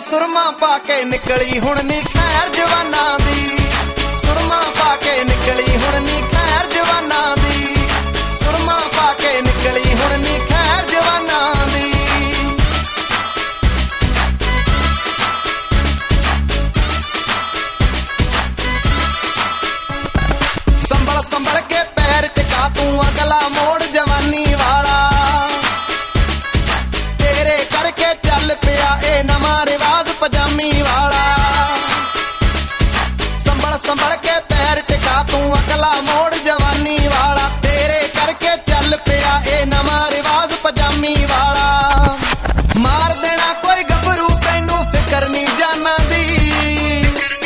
ਸੁਰਮਾ ਪਾ ਕੇ ਨਿਕਲੀ ਹੁਣ ਨੀ ਖੈਰ ਜਵਾਨਾਂ ਦੀ, ਸੁਰਮਾ ਪਾ ਕੇ ਨਿਕਲੀ ਹੁਣ ਨੀ ਖੈਰ ਜਵਾਨਾਂ ਦੀ, ਸੁਰਮਾ ਪਾ ਕੇ ਨਿਕਲੀ ਹੁਣ ਨੀ ਖੈਰ ਜਵਾਨਾਂ ਦੀ। ਸੰਭਲ ਸੰਭਲ ਕੇ ਪੈਰ ਟਿਕਾ ਤੂੰ ਅਗਲਾ ਮੋੜ ਜਵਾਨੀ ਵਾਲਾ, ਤੇਰੇ ਕਰਕੇ ਚੱਲ ਪਿਆ ਇਹ ਨਵਾਂ ਰਿਵਾਜ ਪਜਾਮੀ ਵਾਲਾ। ਸੰਭਲ ਸੰਭਲ ਕੇ ਪੈਰ ਟਿਕਾ ਤੂੰ ਅਗਲਾ ਮੋੜ ਜਵਾਨੀ ਵਾਲਾ, ਤੇਰੇ ਕਰਕੇ ਚੱਲ ਪਿਆ ਇਹ ਨਵਾਂ ਰਿਵਾਜ ਪਜਾਮੀ ਵਾਲਾ। ਮਾਰ ਦੇਣਾ ਕੋਈ ਗੱਭਰੂ ਤੈਨੂੰ ਫਿਕਰ ਨੀ ਜਾਨਾਂ ਦੀ,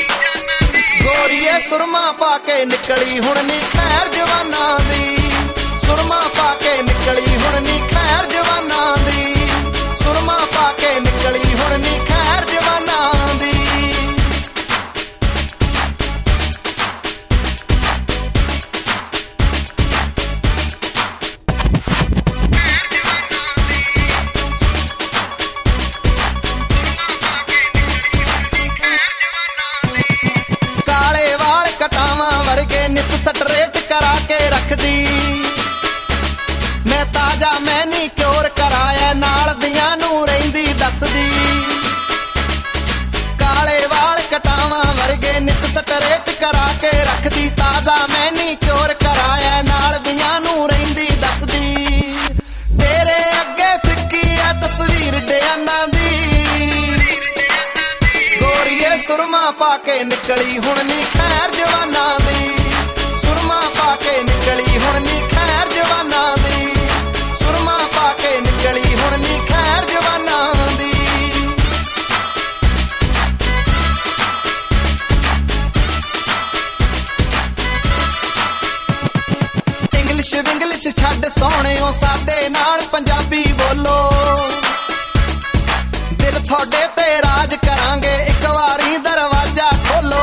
ਗੋਰੀਏ ਸੁਰਮਾ ਪਾ ਕੇ ਨਿਕਲੀ ਹੁਣ ਨੀ ਖੈਰ ਜਵਾਨਾਂ ਦੀ, ਸੁਰਮਾ ਪਾ ਕੇ ਨਿਕਲੀ ਹੁਣ ਨੀ ਖੈਰ ਜਵਾਨਾਂ ਦੀ, ਸੁਰਮਾ ਪਾ ਕੇ ਨਿਕਲੀ ਹੁਣ ਨੀ ਖੈਰ ਜਵਾਨਾਂ ਦੀ। ਕਾਲੇ ਵਾਲ ਕਟਾਵਾਂ ਵਰਗੇ ਨਿੱਤ ਸਟਰੇਟ ਕਰਾ ਕੇ ਰੱਖਦੀ, ਮੈਂ ਤਾਜਾ ਮੈਨੀਕਿਉਰ ਕਰਾਇਆ ਨਾਲ ਦੀਆਂ ਨੂੰ ਰਹਿੰਦੀ ਦੱਸਦੀ। ਕਾਲੇ ਵਾਲ ਕਟਾਵਾਂ ਵਰਗੇ ਨਿੱਤ ਸਟਰੇਟ ਕਰਾ ਕੇ ਰੱਖਦੀ, ਤਾਜ਼ਾ ਮੈਨੀਕਿਉਰ ਕਰਾਇਆ ਨਾਲ ਦੀਆਂ ਨੂੰ ਰਹਿੰਦੀ ਦੱਸਦੀ। ਤੇਰੇ ਅੱਗੇ ਫਿੱਕੀ ਆ ਤਸਵੀਰ ਡਿਆਨਾਂ ਦੀ, ਗੋਰੀਏ ਸੁਰਮਾ ਪਾ ਕੇ ਨਿਕਲੀ ਹੁਣ ਨੀ ਖੈਰ ਜਵਾਨਾਂ ਦੀ, ਸੁਰਮਾ ਪਾ ਕੇ ਨਿਕਲੀ ਹੁਣ ਨੀ ਖੈਰ ਜਵਾਨਾਂ ਦੀ, ਸੁਰਮਾ ਪਾ ਕੇ ਨਿਕਲੀ ਹੁਣ ਨੀ ਖੈਰ ਜਵਾਨਾਂ ਦੀ। ਇੰਗਲਿਸ਼ ਵਿੰਗਲਿਸ਼ ਛੱਡ ਸੋਹਣਿਓ ਸਾਡੇ ਨਾਲ ਪੰਜਾਬੀ ਬੋਲੋ, ਦਿਲ ਤੁਹਾਡੇ ਤੇ ਰਾਜ ਕਰਾਂਗੇ ਇੱਕ ਵਾਰੀ ਦਰਵਾਜ਼ਾ ਖੋਲੋ।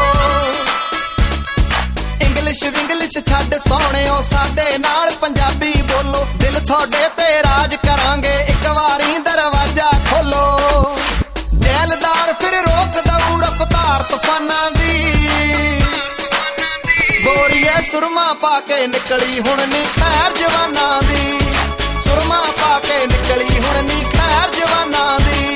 ਇੰਗਲਿਸ਼ ਵਿੰਗਲਿਸ਼ ਛੱਡ ਸੋਹਣਿਓ ਸਾਡੇ ਨਾਲ ਪੰਜਾਬੀ ਬੋਲੋ, ਦਿਲ ਤੁਹਾਡੇ ਤੇ ਰਾਜ ਕਰਾਂਗੇ ਇੱਕ ਵਾਰੀ ਦਰਵਾਜ਼ਾ ਖੋਲੋ। ਜੈਲਦਾਰ ਫਿਰ ਰੋਕ ਦਊ ਰਫਤਾਰ ਤੂਫਾਨਾਂ ਦੀ, ਗੋਰੀਏ ਸੁਰਮਾ ਪਾ ਕੇ ਨਿਕਲੀ ਹੁਣ ਨੀ ਖੈਰ ਜਵਾਨਾਂ ਦੀ, ਸੁਰਮਾ ਪਾ ਕੇ ਨਿਕਲੀ ਹੁਣ ਨੀ ਖੈਰ ਜਵਾਨਾਂ ਦੀ,